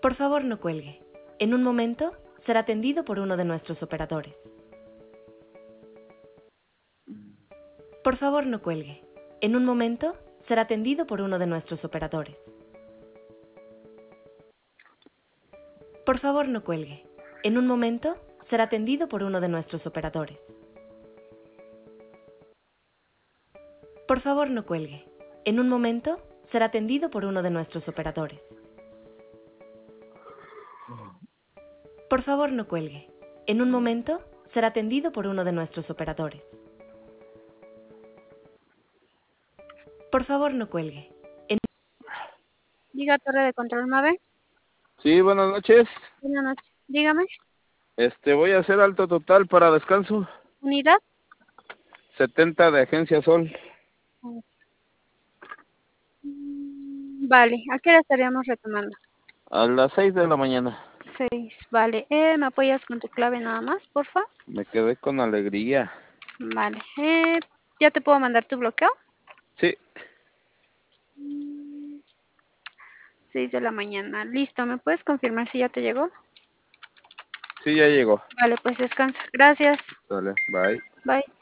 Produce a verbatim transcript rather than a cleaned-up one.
Por favor, no cuelgue. En un momento será atendido por uno de nuestros operadores. Por favor, no cuelgue. En un momento será atendido por uno de nuestros operadores. Por favor, no cuelgue. En un momento será atendido por uno de nuestros operadores. Por favor, no cuelgue. En un momento será atendido por uno de nuestros operadores. Por favor, no cuelgue. En un momento será atendido por uno de nuestros operadores. Por favor, no cuelgue. En... Diga Torre de Control Mave. Sí, buenas noches. Buenas noches. Dígame. Este, voy a hacer alto total para descanso. Unidad. setenta de Agencia Sol. Vale. ¿A qué hora estaríamos retomando? A las seis de la mañana. Seis. Vale. Eh, ¿me apoyas con tu clave nada más, porfa? Me quedé con alegría. Vale. Eh, ¿ya te puedo mandar tu bloqueo? Sí. Seis de la mañana. Listo. ¿Me puedes confirmar si ya te llegó? Sí, ya llegó. Vale, pues descansa. Gracias. Dale, bye. Bye.